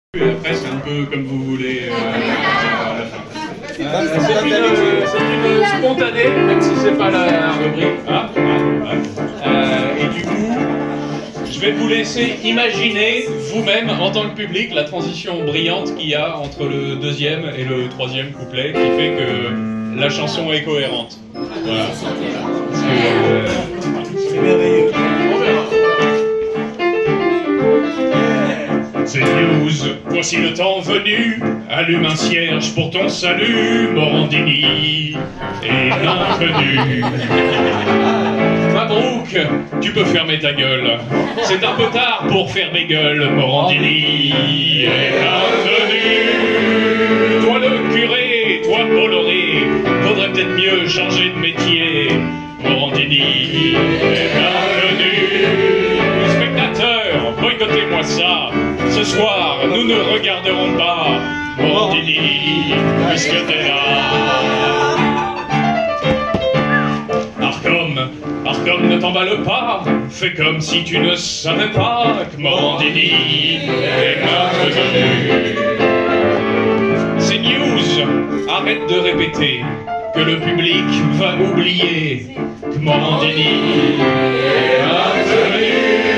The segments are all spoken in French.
Et après, c'est un peu comme vous voulez à la fin. C'est une spontanée, même si c'est pas la rubrique. Et du coup, je vais vous laisser imaginer vous-même, en tant que public, la transition brillante qu'il y a entre le deuxième et le troisième couplet, qui fait que la chanson est cohérente. Voilà. C'est merveilleux. C'est news, voici le temps venu. Allume un cierge pour ton salut, Morandini est maintenu. Mabrouk, tu peux fermer ta gueule. C'est un peu tard pour faire mes gueules, Morandini est maintenu. Toi le curé, toi Bolloré, faudrait peut-être mieux changer de métier, Morandini est maintenu. Spectateurs, boycottez-moi ça. Ce soir, nous ne regarderons pas Morandini, puisque t'es là. Arcom, ne t'emballe pas. Fais comme si tu ne savais pas que Morandini est maintenu. C'est news, arrête de répéter que le public va oublier que Morandini est maintenu.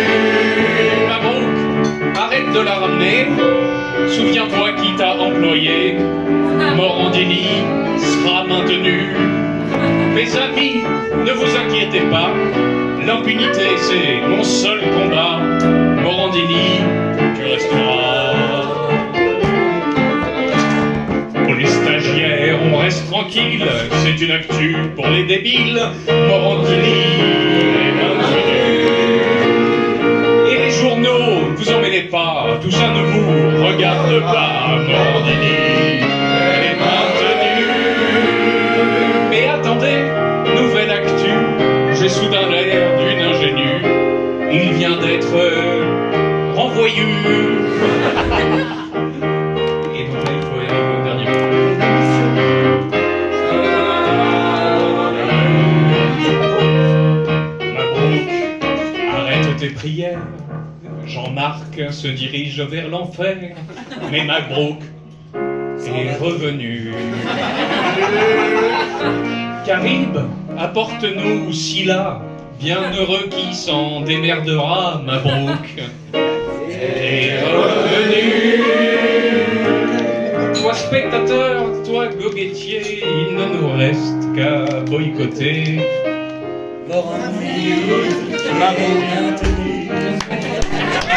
Arrête de la ramener, souviens-toi qui t'a employé, Morandini sera maintenu. Mes amis, ne vous inquiétez pas, l'impunité c'est mon seul combat, Morandini, tu resteras. Pour les stagiaires, on reste tranquille, c'est une actu pour les débiles, Morandini est maintenu. Vous en mêlez pas, tout ça ne vous regarde pas, Morandini est maintenu. Mais attendez, nouvelle actu, j'ai soudain l'air d'une ingénue, il vient d'être renvoyé. Et donc là, il faut aller au dernier mot. Mabrouk, arrête tes prières. Jean-Marc se dirige vers l'enfer, mais Mabrouk est revenu. Carib, apporte-nous Scylla, bienheureux qui s'en démerdera, Mabrouk est revenu. Toi spectateur, toi goguettier, il ne nous reste qu'à boycotter Morandini, Mabrouk.